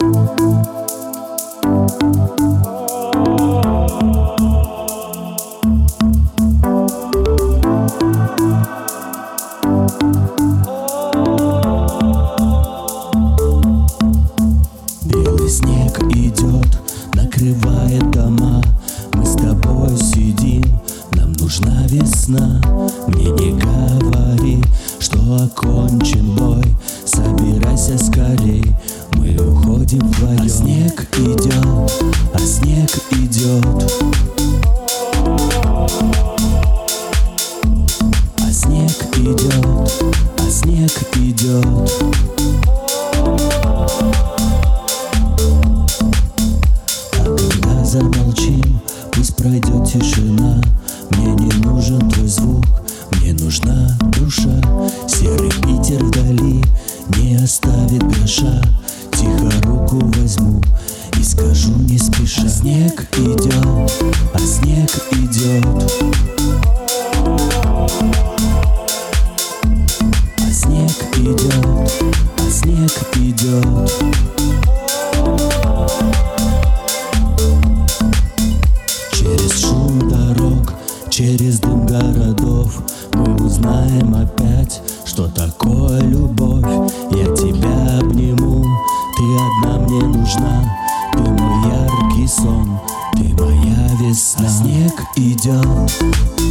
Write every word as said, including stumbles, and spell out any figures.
Белый снег идет, накрывает дома. Мы с тобой сидим, нам нужна весна. Мне не говори, что окончен бой. Собирайся скорей, мы уходим вдвоем. А снег идет, а снег идет. А снег идет, а снег идет. Замолчим, пусть пройдет тишина. Мне не нужен твой звук, мне нужна душа. Серый Питер вдали не оставит гроша. Тихо руку возьму и скажу не спеша. А снег идет, а снег идет. А снег идет, а снег идет. Через шум дорог, через дым городов мы узнаем опять, что такое любовь. Я тебя обниму, ты одна мне нужна. Ты мой яркий сон, ты моя весна. А снег идет,